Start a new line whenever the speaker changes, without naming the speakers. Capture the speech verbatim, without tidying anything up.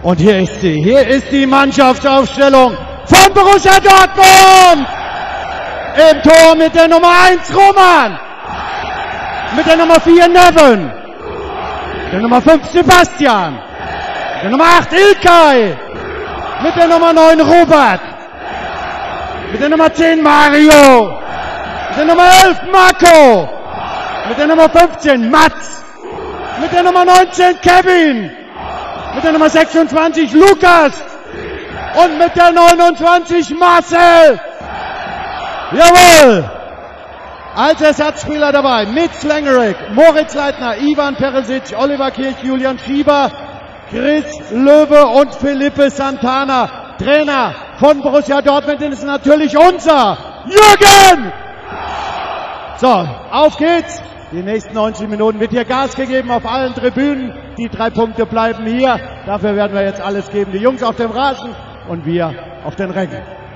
Und hier ist sie. Hier ist die Mannschaftsaufstellung von Borussia Dortmund. Im Tor mit der Nummer eins Roman. Mit der Nummer vier Neven. Mit der Nummer fünf Sebastian. Mit der Nummer acht Ilkay. Mit der Nummer neun Robert. Mit der Nummer zehn Mario. Mit der Nummer elf Marco. Mit der Nummer fünfzehn Mats. Mit der Nummer neunzehn Kevin. Mit der Nummer sechsundzwanzig Lukas. Und mit der neunundzwanzig Marcel. Jawohl! Als Ersatzspieler dabei mit Slengerik, Moritz Leitner, Ivan Peresic, Oliver Kirch, Julian Schieber, Chris Löwe und Felipe Santana. Trainer von Borussia Dortmund ist natürlich unser Jürgen! So, auf geht's! Die nächsten neunzig Minuten wird hier Gas gegeben auf allen Tribünen. Die drei Punkte bleiben hier. Dafür werden wir jetzt alles geben. Die Jungs auf dem Rasen und wir auf den Rängen.